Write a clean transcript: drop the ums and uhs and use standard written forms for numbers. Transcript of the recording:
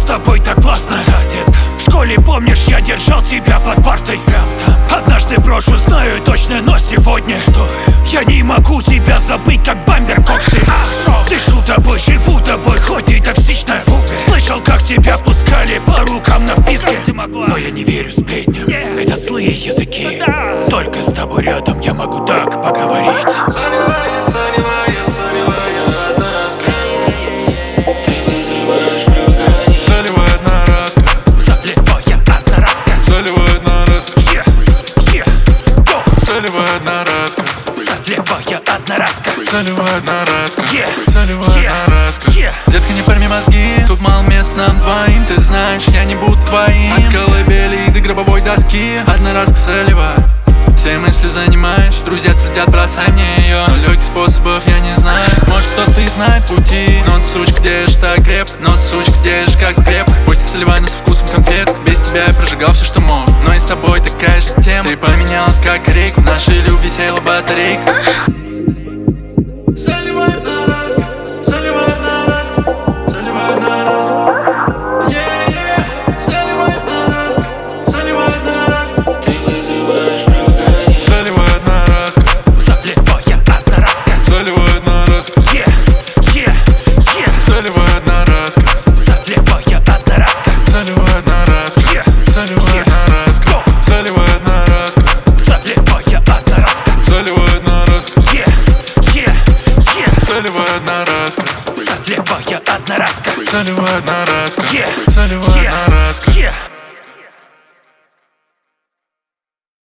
тобой так классно, детка. В школе, помнишь, я держал тебя под партой. Однажды брошу, знаю точно, но сегодня что? Я не могу тебя забыть, как бамбер Кокси. Дышу тобой, живу тобой, хоть и токсично. Слышал, как тебя пускали по рукам на вписке. Но я не верю сплетням, это злые языки. Только с тобой рядом я могу так поговорить. Солевая одноразка, солевая одноразка. Детка, не порми мозги, тут мало мест нам двоим. Ты знаешь, я не буду твоим. От колыбели до гробовой доски. Одноразка солевая, все мысли занимаешь. Друзья твердят, бросай мне ее, но легких способов я не знаю. Может, кто-то и знает пути, но ты сучка, держишь так крепко. Но ты сучка, держишь как скрепка. Пусть солевая, но со вкусом конфет. Без тебя я прожигал все, что мог, но и с тобой такая же тема. Ты поменялась как рейку, в нашей любви села батарейка. Солевая одноразка, солевая одноразка.